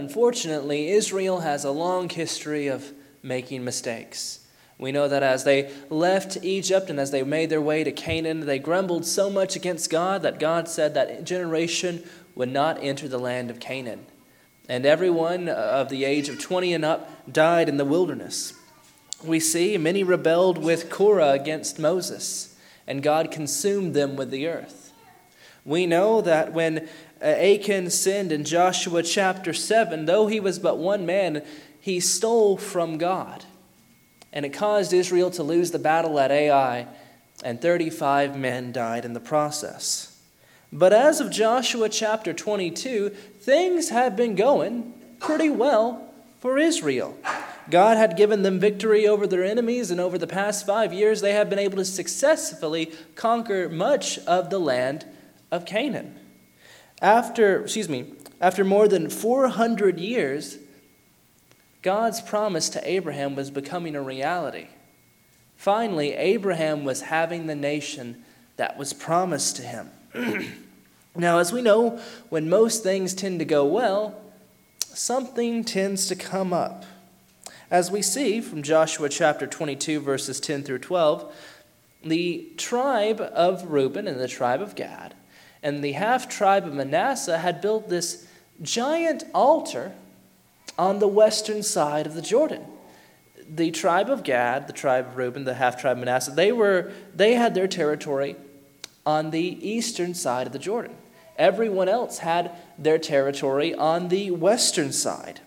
Unfortunately, Israel has a long history of making mistakes. We know that as they left Egypt and as they made their way to Canaan, they grumbled so much against God that God said that generation would not enter the land of Canaan. And everyone of the age of 20 and up died in the wilderness. We see many rebelled with Korah against Moses, and God consumed them with the earth. We know that when Achan sinned in Joshua chapter 7, though he was but one man, he stole from God. And it caused Israel to lose the battle at Ai, and 35 men died in the process. But as of Joshua chapter 22, things had been going pretty well for Israel. God had given them victory over their enemies, and over the past 5 years, they have been able to successfully conquer much of the land of Canaan. After more than 400 years, God's promise to Abraham was becoming a reality. Finally, Abraham was having the nation that was promised to him. Now, as we know, when most things tend to go well, something tends to come up. As we see from Joshua chapter 22, verses 10 through 12, the tribe of Reuben and the tribe of Gad and the half-tribe of Manasseh had built this giant altar on the western side of the Jordan. The tribe of Gad, the tribe of Reuben, the half-tribe of Manasseh, they had their territory on the eastern side of the Jordan. Everyone else had their territory on the western side.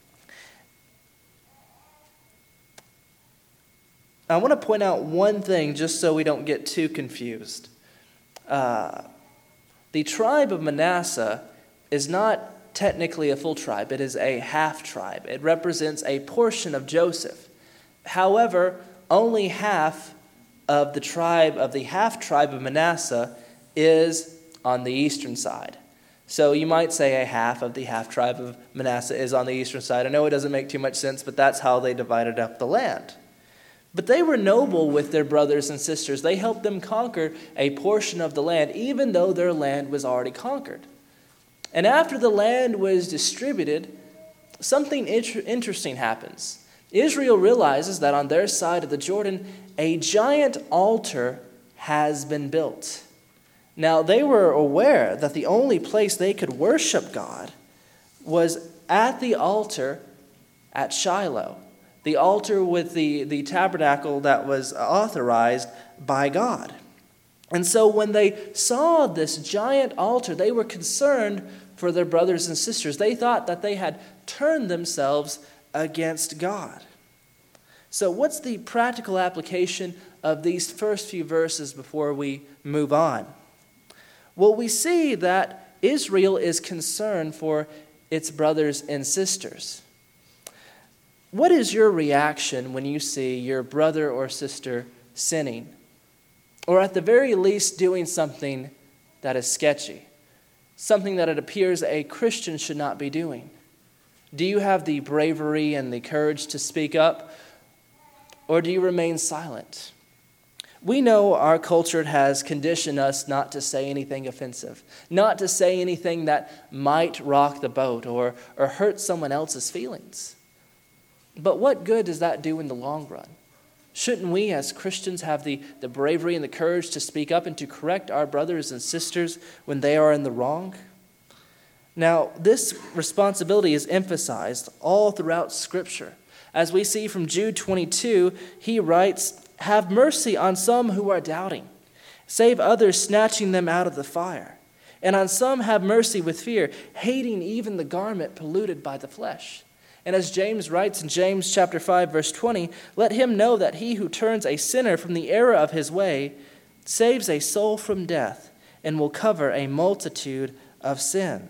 I want to point out one thing just so we don't get too confused. The tribe of Manasseh is not technically a full tribe. It is a half-tribe. It represents a portion of Joseph. However, only half of the half-tribe of Manasseh is on the eastern side. So you might say a half of the half-tribe of Manasseh is on the eastern side. I know it doesn't make too much sense, but that's how they divided up the land. But they were noble with their brothers and sisters. They helped them conquer a portion of the land, even though their land was already conquered. And after the land was distributed, something interesting happens. Israel realizes that on their side of the Jordan, a giant altar has been built. Now, they were aware that the only place they could worship God was at the altar at Shiloh, the altar with the tabernacle that was authorized by God. And so when they saw this giant altar, they were concerned for their brothers and sisters. They thought that they had turned themselves against God. So what's the practical application of these first few verses before we move on? Well, we see that Israel is concerned for its brothers and sisters. What is your reaction when you see your brother or sister sinning, or at the very least doing something that is sketchy, something that it appears a Christian should not be doing? Do you have the bravery and the courage to speak up, or do you remain silent? We know our culture has conditioned us not to say anything offensive, not to say anything that might rock the boat or hurt someone else's feelings. But what good does that do in the long run? Shouldn't we as Christians have the bravery and the courage to speak up and to correct our brothers and sisters when they are in the wrong? Now, this responsibility is emphasized all throughout Scripture. As we see from Jude 22, he writes, "Have mercy on some who are doubting. Save others, snatching them out of the fire. And on some have mercy with fear, hating even the garment polluted by the flesh." And as James writes in James chapter 5, verse 20, "Let him know that he who turns a sinner from the error of his way saves a soul from death and will cover a multitude of sin."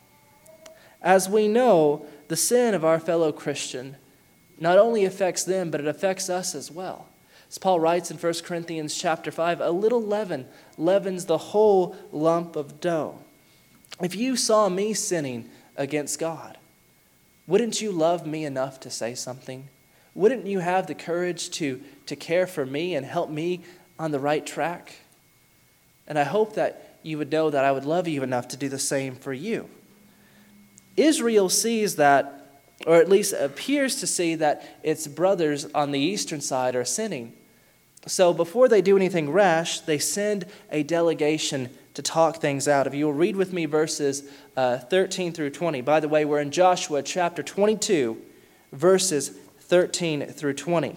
As we know, the sin of our fellow Christian not only affects them, but it affects us as well. As Paul writes in 1 Corinthians chapter 5, "A little leaven leavens the whole lump of dough." If you saw me sinning against God, wouldn't you love me enough to say something? Wouldn't you have the courage to care for me and help me on the right track? And I hope that you would know that I would love you enough to do the same for you. Israel sees that, or at least appears to see that its brothers on the eastern side are sinning. So before they do anything rash, they send a delegation to talk things out. If you will read with me verses 13 through 20. By the way, we're in Joshua chapter 22, verses 13 through 20.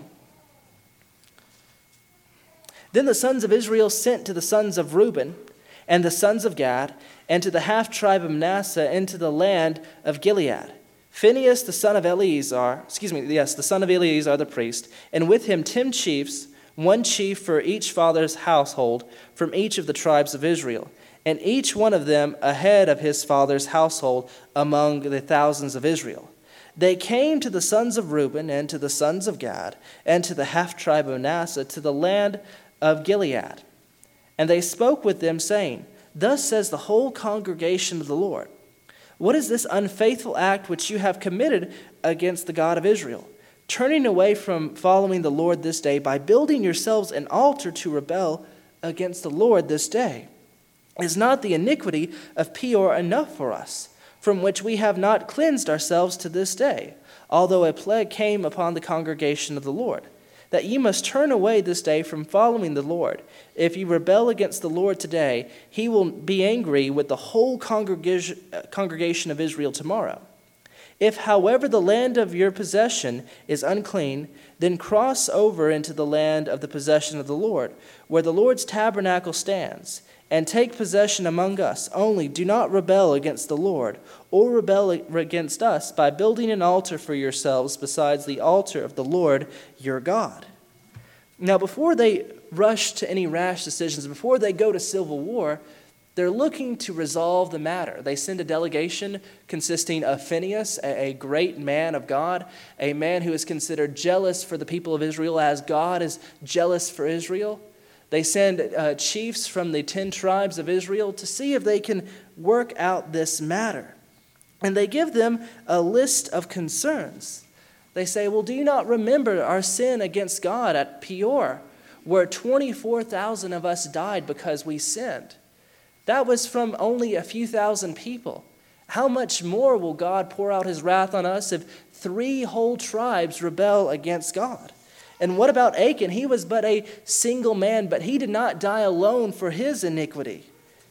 Then the sons of Israel sent to the sons of Reuben and the sons of Gad and to the half-tribe of Manasseh into the land of Gilead. Phinehas, the son of Eleazar, the son of Eleazar the priest, and with him 10 chiefs, one chief for each father's household from each of the tribes of Israel, and each one of them a head of his father's household among the thousands of Israel. They came to the sons of Reuben and to the sons of Gad and to the half-tribe of Manasseh to the land of Gilead. And they spoke with them, saying, Thus says the whole congregation of the Lord, What is this unfaithful act which you have committed against the God of Israel, turning away from following the Lord this day by building yourselves an altar to rebel against the Lord this day? Is not the iniquity of Peor enough for us, from which we have not cleansed ourselves to this day, although a plague came upon the congregation of the Lord? That ye must turn away this day from following the Lord. If ye rebel against the Lord today, he will be angry with the whole congregation of Israel tomorrow. If, however, the land of your possession is unclean, then cross over into the land of the possession of the Lord, where the Lord's tabernacle stands, and take possession among us. Only do not rebel against the Lord, or rebel against us by building an altar for yourselves besides the altar of the Lord your God. Now, before they rush to any rash decisions, before they go to civil war, they're looking to resolve the matter. They send a delegation consisting of Phinehas, a great man of God, a man who is considered jealous for the people of Israel as God is jealous for Israel. They send chiefs from the 10 tribes of Israel to see if they can work out this matter. And they give them a list of concerns. They say, well, do you not remember our sin against God at Peor, where 24,000 of us died because we sinned? That was from only a few thousand people. How much more will God pour out his wrath on us if 3 whole tribes rebel against God? And what about Achan? He was but a single man, but he did not die alone for his iniquity.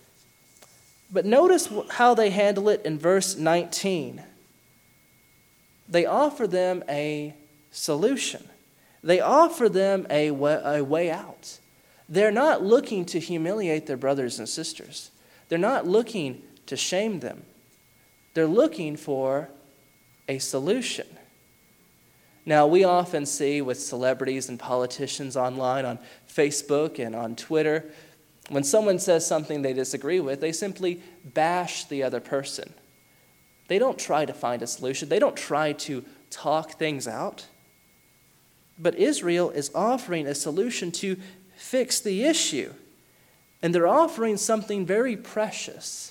But notice how they handle it in verse 19. They offer them a solution. They offer them a way out. They're not looking to humiliate their brothers and sisters. They're not looking to shame them. They're looking for a solution. Now, we often see with celebrities and politicians online on Facebook and on Twitter, when someone says something they disagree with, they simply bash the other person. They don't try to find a solution. They don't try to talk things out. But Israel is offering a solution to fix the issue. And they're offering something very precious: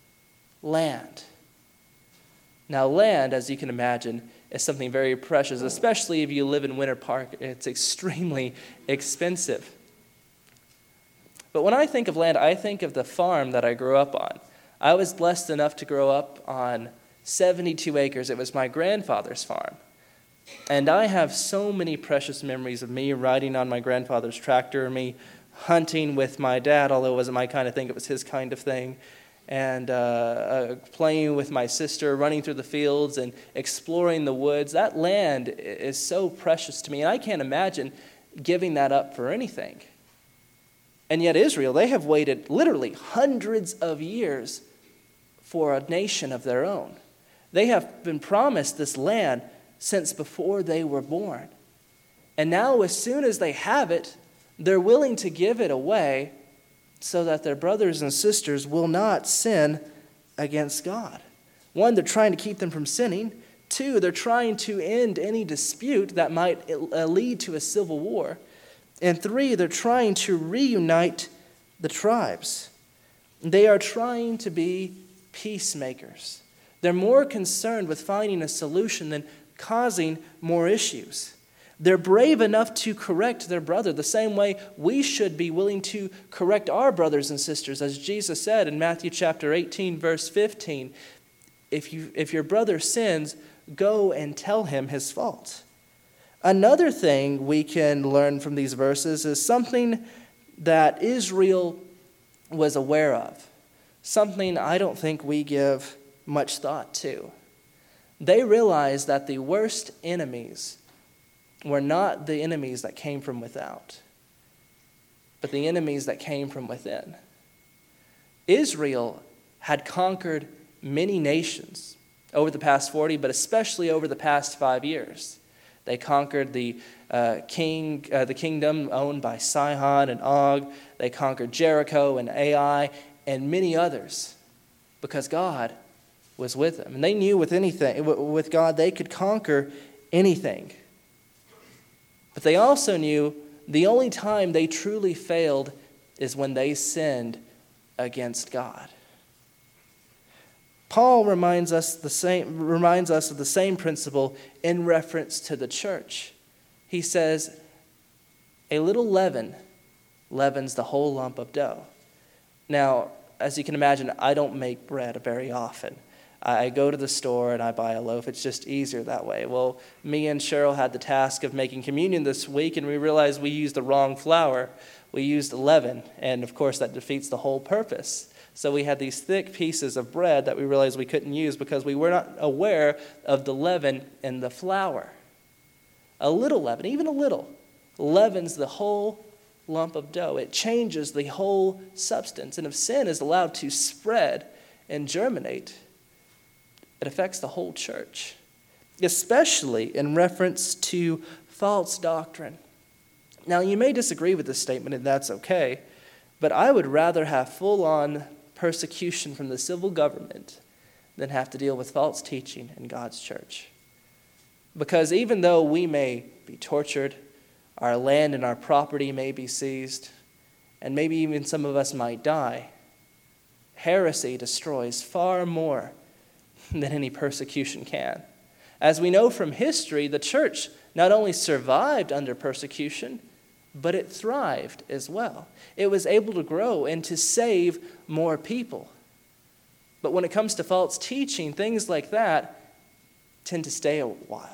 land. Now, land, as you can imagine, is something very precious, especially if you live in Winter Park. It's extremely expensive. But when I think of land, I think of the farm that I grew up on. I was blessed enough to grow up on 72 acres. It was my grandfather's farm. And I have so many precious memories of me riding on my grandfather's tractor, me hunting with my dad, although it wasn't my kind of thing, it was his kind of thing, and playing with my sister, running through the fields and exploring the woods. That land is so precious to me, and I can't imagine giving that up for anything. And yet Israel, they have waited literally hundreds of years for a nation of their own. They have been promised this land since before they were born. And now, as soon as they have it, they're willing to give it away so that their brothers and sisters will not sin against God. 1, they're trying to keep them from sinning. 2, they're trying to end any dispute that might lead to a civil war. And 3, they're trying to reunite the tribes. They are trying to be peacemakers. They're more concerned with finding a solution than causing more issues. They're brave enough to correct their brother the same way we should be willing to correct our brothers and sisters. As Jesus said in Matthew chapter 18, verse 15, if your brother sins, go and tell him his fault. Another thing we can learn from these verses is something that Israel was aware of, something I don't think we give much thought to. They realized that the worst enemies were not the enemies that came from without, but the enemies that came from within. Israel had conquered many nations over the past 40, but especially over the past 5 years. They conquered the kingdom owned by Sihon and Og. They conquered Jericho and Ai and many others because God was with them. And they knew with God they could conquer anything. But they also knew the only time they truly failed is when they sinned against God. Paul reminds us of the same principle in reference to the church. He says, a little leaven leavens the whole lump of dough. Now, as you can imagine, I don't make bread very often. I go to the store and I buy a loaf. It's just easier that way. Well, me and Cheryl had the task of making communion this week, and we realized we used the wrong flour. We used leaven, and of course that defeats the whole purpose. So we had these thick pieces of bread that we realized we couldn't use because we were not aware of the leaven in the flour. A little leaven, even a little, leavens the whole lump of dough. It changes the whole substance. And if sin is allowed to spread and germinate, it affects the whole church, especially in reference to false doctrine. Now, you may disagree with this statement, and that's okay, but I would rather have full-on persecution from the civil government than have to deal with false teaching in God's church. Because even though we may be tortured, our land and our property may be seized, and maybe even some of us might die, heresy destroys far more than any persecution can. As we know from history, the church not only survived under persecution, but it thrived as well. It was able to grow and to save more people. But when it comes to false teaching, things like that tend to stay a while.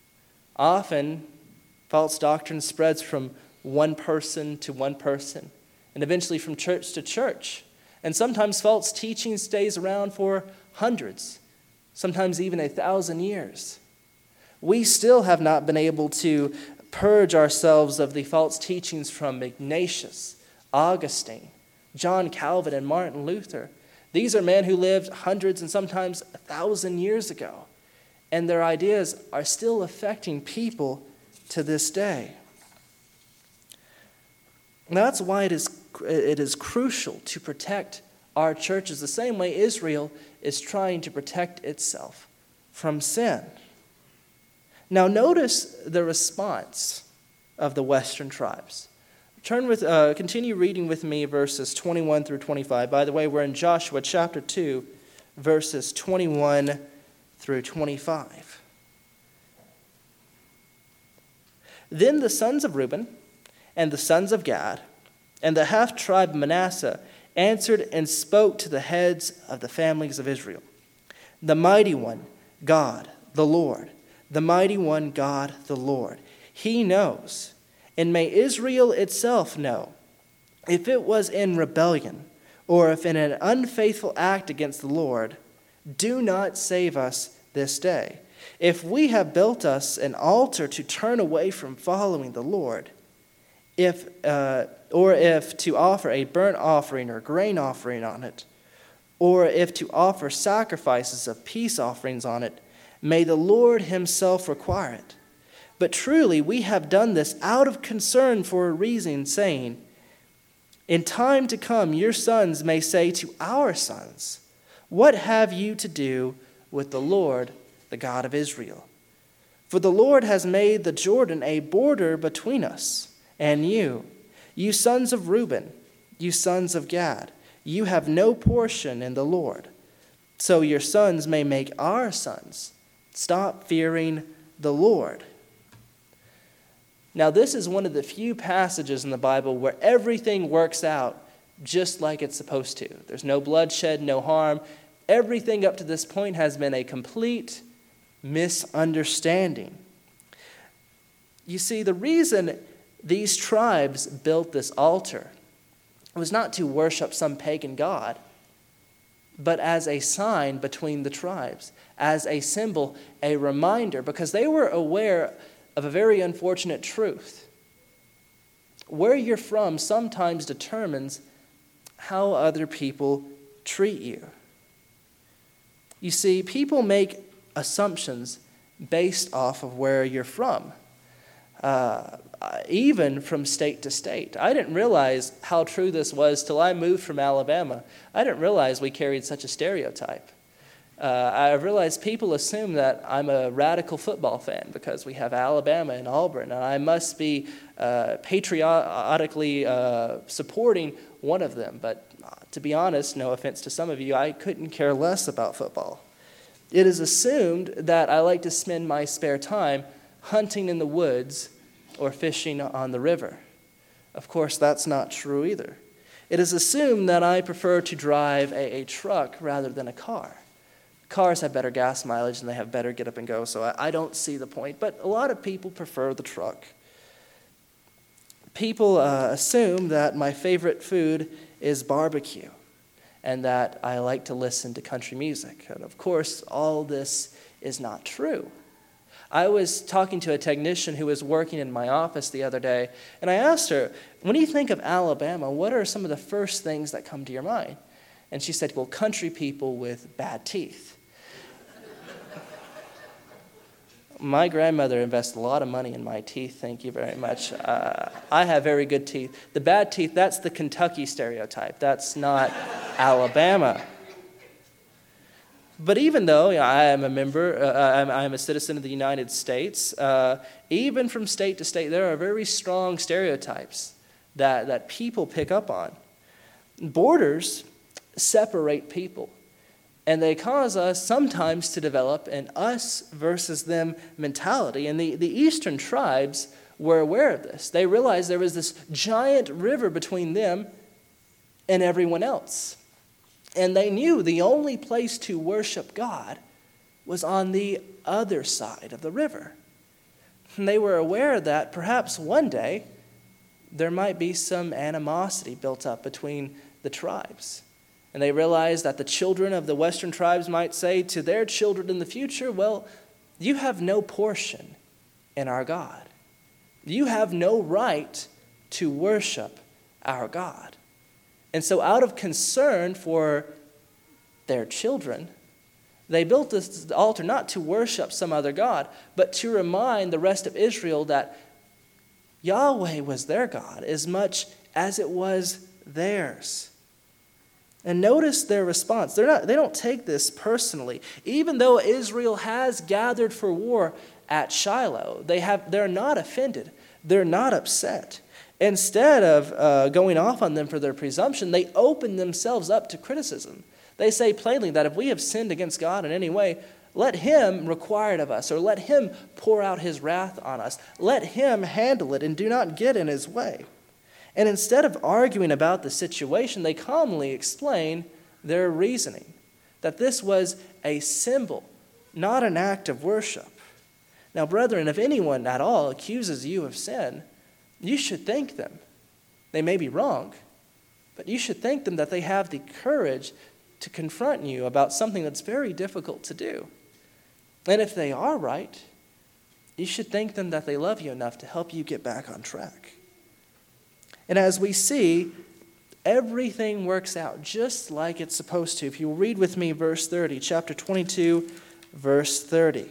Often, false doctrine spreads from one person to one person, and eventually from church to church. And sometimes false teaching stays around for hundreds, sometimes even 1,000 years. We still have not been able to purge ourselves of the false teachings from Ignatius, Augustine, John Calvin, and Martin Luther. These are men who lived hundreds and sometimes 1,000 years ago, and their ideas are still affecting people to this day. And that's why it is crucial to protect our churches the same way Israel is trying to protect itself from sin. Now notice the response of the western tribes. Continue reading with me verses 21 through 25. By the way, we're in Joshua chapter 2, verses 21 through 25. Then the sons of Reuben and the sons of Gad and the half-tribe of Manasseh answered and spoke to the heads of the families of Israel. The mighty one, God, the Lord. The mighty one, God, the Lord. He knows, and may Israel itself know, if it was in rebellion or if in an unfaithful act against the Lord, do not save us this day. If we have built us an altar to turn away from following the Lord, or if to offer a burnt offering or grain offering on it, or if to offer sacrifices of peace offerings on it, may the Lord himself require it. But truly we have done this out of concern for a reason, saying, in time to come your sons may say to our sons, what have you to do with the Lord, the God of Israel? For the Lord has made the Jordan a border between us and you sons of Reuben, you sons of Gad. You have no portion in the Lord. So your sons may make our sons stop fearing the Lord. Now, this is one of the few passages in the Bible where everything works out just like it's supposed to. There's no bloodshed, no harm. Everything up to this point has been a complete misunderstanding. You see, the reason these tribes built this altar was not to worship some pagan god, but as a sign between the tribes, as a symbol, a reminder, because they were aware of a very unfortunate truth. Where you're from sometimes determines how other people treat you. You see, people make assumptions based off of where you're from, even from state to state. I didn't realize how true this was till I moved from Alabama. I didn't realize we carried such a stereotype. I realized people assume that I'm a radical football fan because we have Alabama and Auburn, and I must be patriotically supporting one of them. But to be honest, no offense to some of you, I couldn't care less about football. It is assumed that I like to spend my spare time hunting in the woods or fishing on the river. Of course, that's not true either. It is assumed that I prefer to drive a truck rather than a car. Cars have better gas mileage and they have better get up and go, so I don't see the point. But a lot of people prefer the truck. People assume that my favorite food is barbecue and that I like to listen to country music. And of course, all this is not true. I was talking to a technician who was working in my office the other day, and I asked her, when you think of Alabama, what are some of the first things that come to your mind? And she said, well, country people with bad teeth. My grandmother invested a lot of money in my teeth, thank you very much. I have very good teeth. The bad teeth, that's the Kentucky stereotype. That's not Alabama. But even though I am a member, I am a citizen of the United States, even from state to state, there are very strong stereotypes that people pick up on. Borders separate people, and they cause us sometimes to develop an us versus them mentality. And the eastern tribes were aware of this. They realized there was this giant river between them and everyone else. And they knew the only place to worship God was on the other side of the river. And they were aware that perhaps one day there might be some animosity built up between the tribes. And they realized that the children of the western tribes might say to their children in the future, well, you have no portion in our God. You have no right to worship our God. And so out of concern for their children, they built this altar not to worship some other god, but to remind the rest of Israel that Yahweh was their God as much as it was theirs. And notice their response. They don't take this personally. Even though Israel has gathered for war at Shiloh, they're not offended. They're not upset. Instead of going off on them for their presumption, they open themselves up to criticism. They say plainly that if we have sinned against God in any way, let him require it of us, or let him pour out his wrath on us. Let him handle it and do not get in his way. And instead of arguing about the situation, they calmly explain their reasoning, that this was a symbol, not an act of worship. Now, brethren, if anyone at all accuses you of sin, you should thank them. They may be wrong, but you should thank them that they have the courage to confront you about something that's very difficult to do. And if they are right, you should thank them that they love you enough to help you get back on track. And as we see, everything works out just like it's supposed to. If you read with me verse 30, chapter 22, verse 30.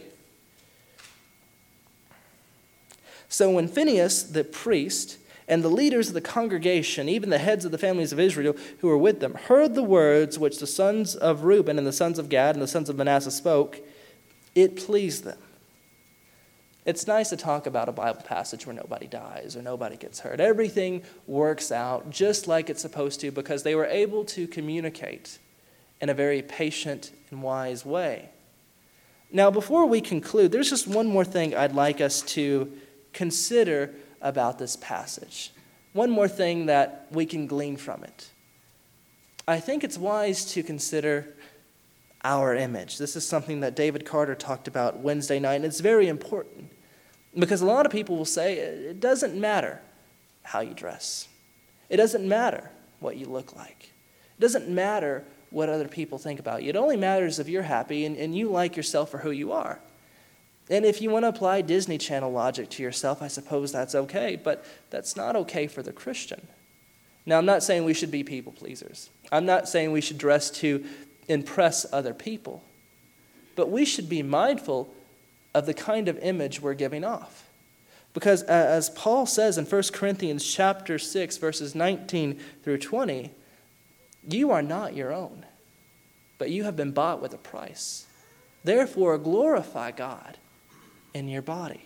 So when Phinehas, the priest, and the leaders of the congregation, even the heads of the families of Israel who were with them, heard the words which the sons of Reuben and the sons of Gad and the sons of Manasseh spoke, it pleased them. It's nice to talk about a Bible passage where nobody dies or nobody gets hurt. Everything works out just like it's supposed to because they were able to communicate in a very patient and wise way. Now, before we conclude, there's just one more thing I'd like us to consider about this passage. One more thing that we can glean from it. I think it's wise to consider our image. This is something that David Carter talked about Wednesday night, and it's very important because a lot of people will say it doesn't matter how you dress. It doesn't matter what you look like. It doesn't matter what other people think about you. It only matters if you're happy and you like yourself for who you are. And if you want to apply Disney Channel logic to yourself, I suppose that's okay, but that's not okay for the Christian. Now, I'm not saying we should be people pleasers. I'm not saying we should dress to impress other people. But we should be mindful of the kind of image we're giving off. Because as Paul says in 1 Corinthians chapter 6, verses 19 through 20, you are not your own, but you have been bought with a price. Therefore, glorify God in your body.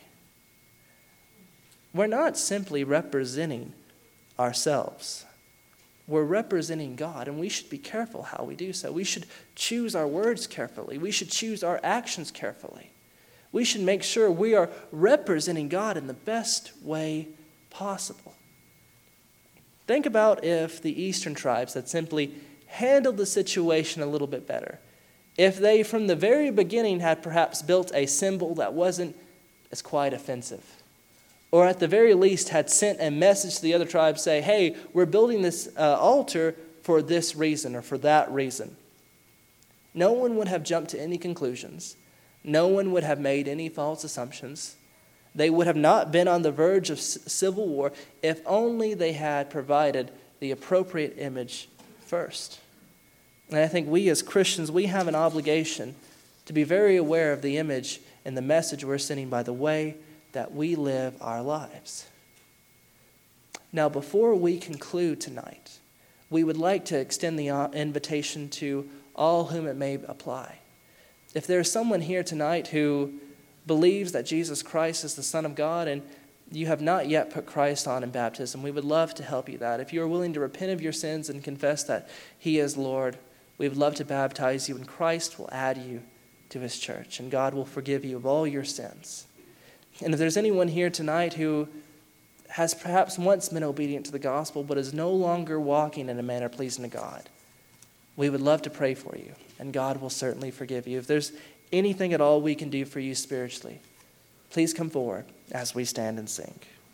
We're not simply representing ourselves. We're representing God, and we should be careful how we do so. We should choose our words carefully. We should choose our actions carefully. We should make sure we are representing God in the best way possible. Think about if the eastern tribes had simply handled the situation a little bit better. If they, from the very beginning, had perhaps built a symbol that wasn't as quite offensive. Or at the very least had sent a message to the other tribes, say, hey, we're building this altar for this reason or for that reason. No one would have jumped to any conclusions. No one would have made any false assumptions. They would have not been on the verge of civil war if only they had provided the appropriate image first. And I think we as Christians, we have an obligation to be very aware of the image and the message we're sending by the way that we live our lives. Now, before we conclude tonight, we would like to extend the invitation to all whom it may apply. If there is someone here tonight who believes that Jesus Christ is the Son of God and you have not yet put Christ on in baptism, we would love to help you that. If you are willing to repent of your sins and confess that He is Lord, we would love to baptize you, and Christ will add you to His church, and God will forgive you of all your sins. And if there's anyone here tonight who has perhaps once been obedient to the gospel but is no longer walking in a manner pleasing to God, we would love to pray for you, and God will certainly forgive you. If there's anything at all we can do for you spiritually, please come forward as we stand and sing.